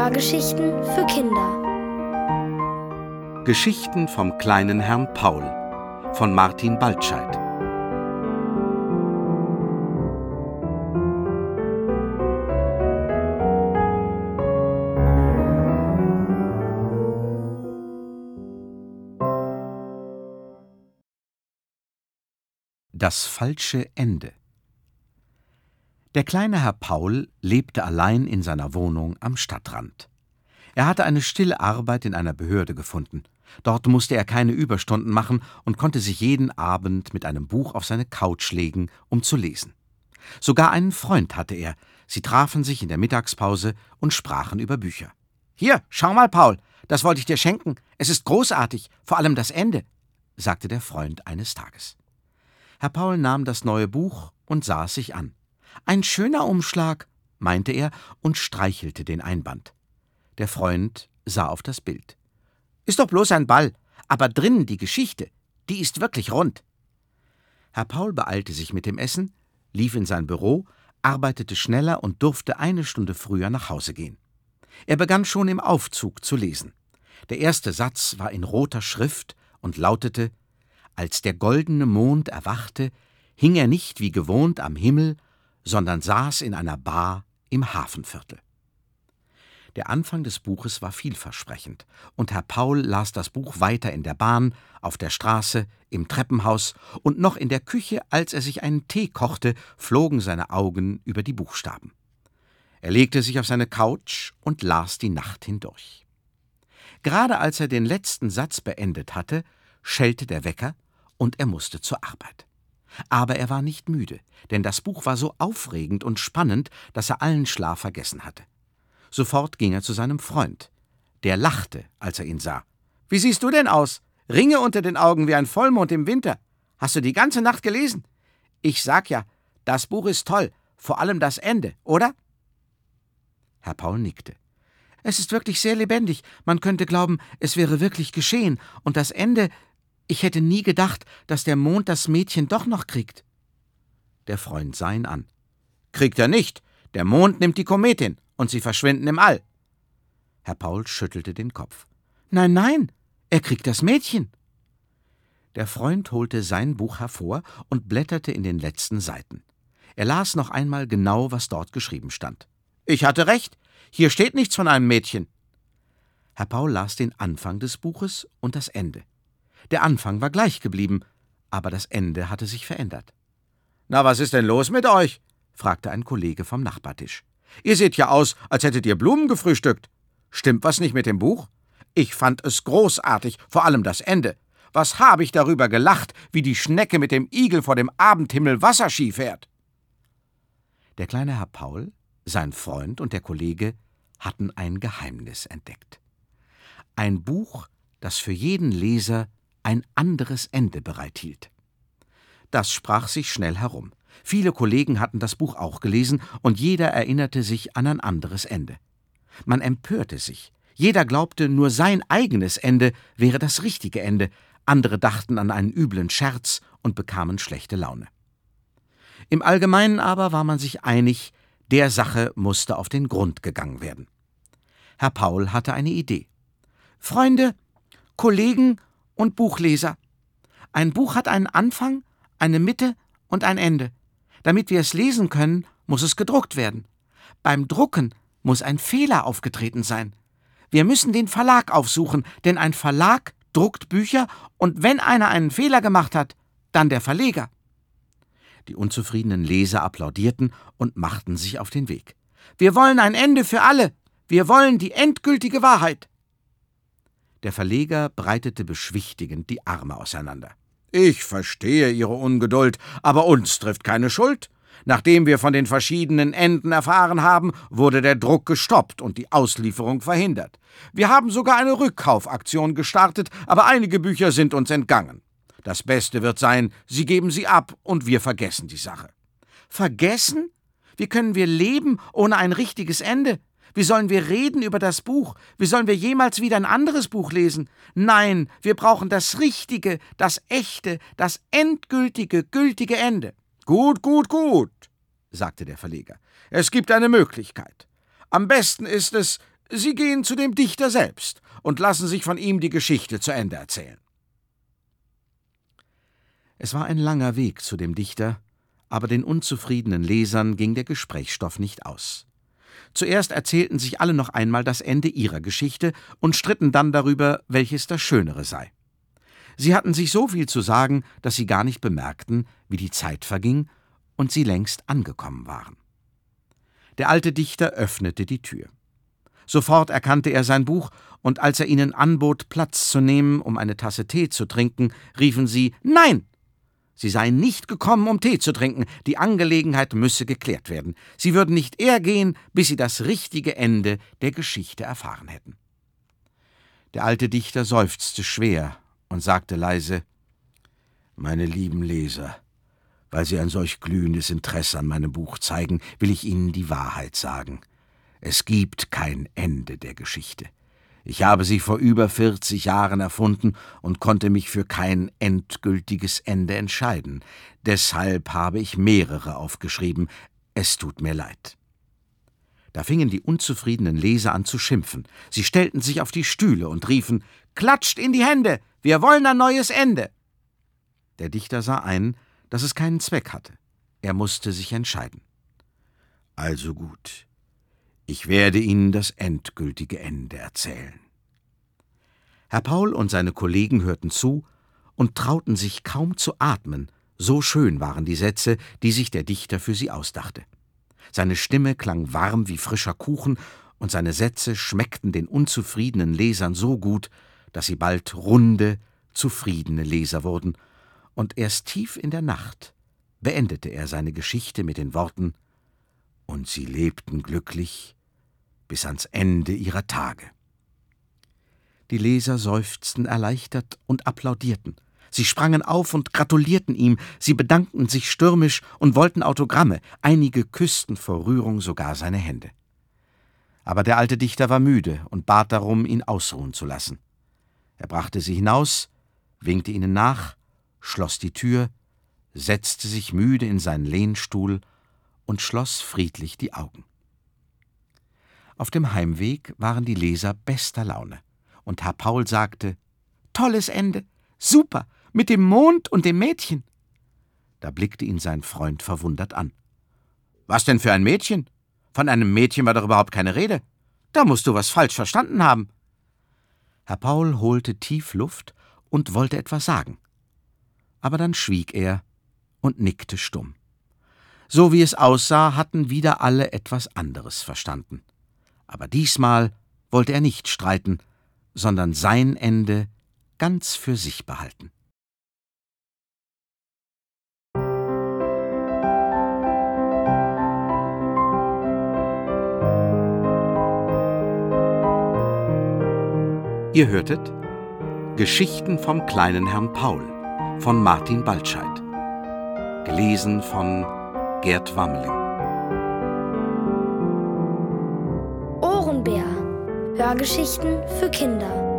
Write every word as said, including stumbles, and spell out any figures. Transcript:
Hörgeschichten für Kinder. Geschichten vom kleinen Herrn Paul von Martin Baltscheid. Das falsche Ende. Der kleine Herr Paul lebte allein in seiner Wohnung am Stadtrand. Er hatte eine stille Arbeit in einer Behörde gefunden. Dort musste er keine Überstunden machen und konnte sich jeden Abend mit einem Buch auf seine Couch legen, um zu lesen. Sogar einen Freund hatte er. Sie trafen sich in der Mittagspause und sprachen über Bücher. »Hier, schau mal, Paul, das wollte ich dir schenken. Es ist großartig, vor allem das Ende«, sagte der Freund eines Tages. Herr Paul nahm das neue Buch und sah es sich an. »Ein schöner Umschlag«, meinte er und streichelte den Einband. Der Freund sah auf das Bild. »Ist doch bloß ein Ball, aber drinnen die Geschichte, die ist wirklich rund.« Herr Paul beeilte sich mit dem Essen, lief in sein Büro, arbeitete schneller und durfte eine Stunde früher nach Hause gehen. Er begann schon im Aufzug zu lesen. Der erste Satz war in roter Schrift und lautete: »Als der goldene Mond erwachte, hing er nicht wie gewohnt am Himmel, sondern saß in einer Bar im Hafenviertel.« Der Anfang des Buches war vielversprechend, und Herr Paul las das Buch weiter in der Bahn, auf der Straße, im Treppenhaus und noch in der Küche, als er sich einen Tee kochte, flogen seine Augen über die Buchstaben. Er legte sich auf seine Couch und las die Nacht hindurch. Gerade als er den letzten Satz beendet hatte, schellte der Wecker und er musste zur Arbeit. Aber er war nicht müde, denn das Buch war so aufregend und spannend, dass er allen Schlaf vergessen hatte. Sofort ging er zu seinem Freund. Der lachte, als er ihn sah. »Wie siehst du denn aus? Ringe unter den Augen wie ein Vollmond im Winter. Hast du die ganze Nacht gelesen? Ich sag ja, das Buch ist toll, vor allem das Ende, oder?« Herr Paul nickte. »Es ist wirklich sehr lebendig. Man könnte glauben, es wäre wirklich geschehen. Und das Ende, ich hätte nie gedacht, dass der Mond das Mädchen doch noch kriegt.« Der Freund sah ihn an. »Kriegt er nicht. Der Mond nimmt die Kometin und sie verschwinden im All.« Herr Paul schüttelte den Kopf. »Nein, nein, er kriegt das Mädchen.« Der Freund holte sein Buch hervor und blätterte in den letzten Seiten. Er las noch einmal genau, was dort geschrieben stand. »Ich hatte recht. Hier steht nichts von einem Mädchen.« Herr Paul las den Anfang des Buches und das Ende. Der Anfang war gleich geblieben, aber das Ende hatte sich verändert. »Na, was ist denn los mit euch?« fragte ein Kollege vom Nachbartisch. »Ihr seht ja aus, als hättet ihr Blumen gefrühstückt. Stimmt was nicht mit dem Buch? Ich fand es großartig, vor allem das Ende. Was habe ich darüber gelacht, wie die Schnecke mit dem Igel vor dem Abendhimmel Wasserski fährt.« Der kleine Herr Paul, sein Freund und der Kollege hatten ein Geheimnis entdeckt. Ein Buch, das für jeden Leser ein anderes Ende bereithielt. Das sprach sich schnell herum. Viele Kollegen hatten das Buch auch gelesen, und jeder erinnerte sich an ein anderes Ende. Man empörte sich. Jeder glaubte, nur sein eigenes Ende wäre das richtige Ende. Andere dachten an einen üblen Scherz und bekamen schlechte Laune. Im Allgemeinen aber war man sich einig, der Sache musste auf den Grund gegangen werden. Herr Paul hatte eine Idee. »Freunde, Kollegen und Buchleser, ein Buch hat einen Anfang, eine Mitte und ein Ende. Damit wir es lesen können, muss es gedruckt werden. Beim Drucken muss ein Fehler aufgetreten sein. Wir müssen den Verlag aufsuchen, denn ein Verlag druckt Bücher, und wenn einer einen Fehler gemacht hat, dann der Verleger.« Die unzufriedenen Leser applaudierten und machten sich auf den Weg. »Wir wollen ein Ende für alle. Wir wollen die endgültige Wahrheit.« Der Verleger breitete beschwichtigend die Arme auseinander. »Ich verstehe Ihre Ungeduld, aber uns trifft keine Schuld. Nachdem wir von den verschiedenen Enden erfahren haben, wurde der Druck gestoppt und die Auslieferung verhindert. Wir haben sogar eine Rückkaufaktion gestartet, aber einige Bücher sind uns entgangen. Das Beste wird sein, Sie geben sie ab und wir vergessen die Sache.« »Vergessen? Wie können wir leben ohne ein richtiges Ende? Wie sollen wir reden über das Buch? Wie sollen wir jemals wieder ein anderes Buch lesen? Nein, wir brauchen das richtige, das echte, das endgültige, gültige Ende.« »Gut, gut, gut«, sagte der Verleger. »Es gibt eine Möglichkeit. Am besten ist es, Sie gehen zu dem Dichter selbst und lassen sich von ihm die Geschichte zu Ende erzählen. Es war ein langer Weg zu dem Dichter, aber den unzufriedenen Lesern ging der Gesprächsstoff nicht aus. Zuerst erzählten sich alle noch einmal das Ende ihrer Geschichte und stritten dann darüber, welches das Schönere sei. Sie hatten sich so viel zu sagen, dass sie gar nicht bemerkten, wie die Zeit verging und sie längst angekommen waren. Der alte Dichter öffnete die Tür. Sofort erkannte er sein Buch, und als er ihnen anbot, Platz zu nehmen, um eine Tasse Tee zu trinken, riefen sie »Nein!« Sie seien nicht gekommen, um Tee zu trinken, die Angelegenheit müsse geklärt werden. Sie würden nicht eher gehen, bis sie das richtige Ende der Geschichte erfahren hätten. Der alte Dichter seufzte schwer und sagte leise: »Meine lieben Leser, weil Sie ein solch glühendes Interesse an meinem Buch zeigen, will ich Ihnen die Wahrheit sagen. Es gibt kein Ende der Geschichte. Ich habe sie vor über vierzig Jahren erfunden und konnte mich für kein endgültiges Ende entscheiden. Deshalb habe ich mehrere aufgeschrieben. Es tut mir leid.« Da fingen die unzufriedenen Leser an zu schimpfen. Sie stellten sich auf die Stühle und riefen: »Klatscht in die Hände! Wir wollen ein neues Ende!« Der Dichter sah ein, dass es keinen Zweck hatte. Er musste sich entscheiden. »Also gut. Ich werde Ihnen das endgültige Ende erzählen.« Herr Paul und seine Kollegen hörten zu und trauten sich kaum zu atmen, so schön waren die Sätze, die sich der Dichter für sie ausdachte. Seine Stimme klang warm wie frischer Kuchen, und seine Sätze schmeckten den unzufriedenen Lesern so gut, dass sie bald runde, zufriedene Leser wurden, und erst tief in der Nacht beendete er seine Geschichte mit den Worten: »Und sie lebten glücklich bis ans Ende ihrer Tage.« Die Leser seufzten erleichtert und applaudierten. Sie sprangen auf und gratulierten ihm, sie bedankten sich stürmisch und wollten Autogramme, einige küssten vor Rührung sogar seine Hände. Aber der alte Dichter war müde und bat darum, ihn ausruhen zu lassen. Er brachte sie hinaus, winkte ihnen nach, schloss die Tür, setzte sich müde in seinen Lehnstuhl und schloss friedlich die Augen. Auf dem Heimweg waren die Leser bester Laune, und Herr Paul sagte: »Tolles Ende! Super! Mit dem Mond und dem Mädchen!« Da blickte ihn sein Freund verwundert an. »Was denn für ein Mädchen? Von einem Mädchen war doch überhaupt keine Rede. Da musst du was falsch verstanden haben.« Herr Paul holte tief Luft und wollte etwas sagen. Aber dann schwieg er und nickte stumm. So wie es aussah, hatten wieder alle etwas anderes verstanden. Aber diesmal wollte er nicht streiten, sondern sein Ende ganz für sich behalten. Ihr hörtet Geschichten vom kleinen Herrn Paul von Martin Baltscheid, gelesen von Gerd Wammeling. Ohrenbär. Hörgeschichten für Kinder.